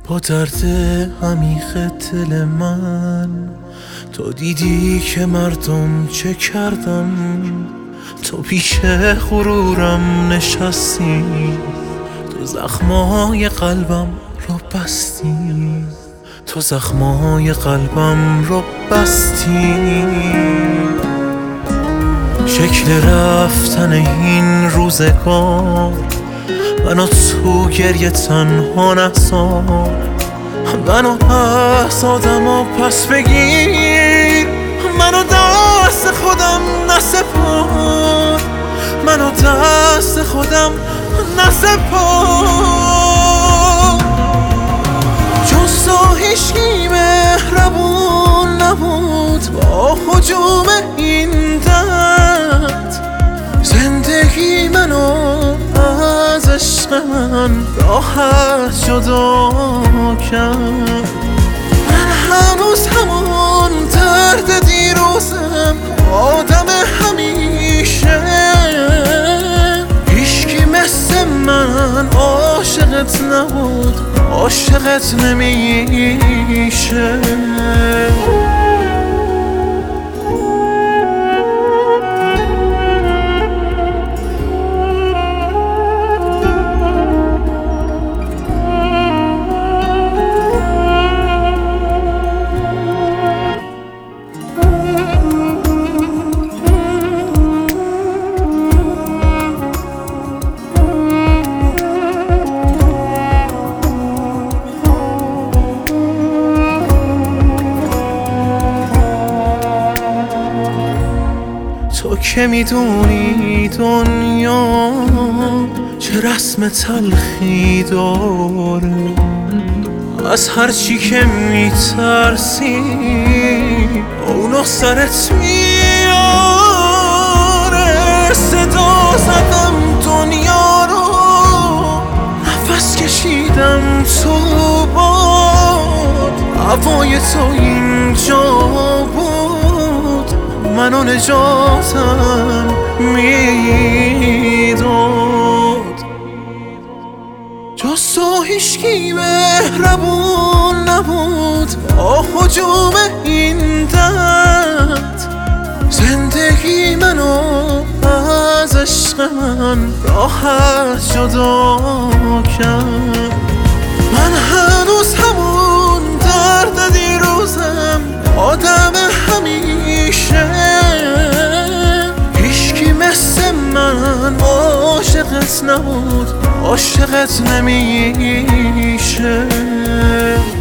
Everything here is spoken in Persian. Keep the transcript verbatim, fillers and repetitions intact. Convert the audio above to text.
با درد عمیق دل من تو دیدی که مردم چه کردم، تو پیش غرورم نشستی، تو زخمای قلبم رو بستی، تو زخمای قلبم رو بستی. شکل رفتن این روزگار منو تو گریه تنها نذار، منو پس آدم و پس بگیر، منو دست خودم نسپار، منو دست خودم نسپار. جز تو هیچکی مهربون نبود با هجوم این درد، زندگی منو از عشق من راحت جدا کرد. من هنوز همون درد دیروزم، آدم همیشه، هیچکی مثل من عاشقت نبود، عاشقت نمیشه. تو که میدونی دنیا چه رسم تلخی داره، از هرچی که میترسی اونو سرت میاره. صدا زدم دنیا رو، نفس کشیدم تو باد، هوای تو اینجا بود، منو نجاتم میداد. جز تو هیچکی مهربون نبود با هجوم این درد، زندگی منو از عشق من راحت جدا کرد. من هنوز همون درد دیروزم، آدم همیشه، هیچکی مثل من عاشقت نبود، عاشقت نمیشه.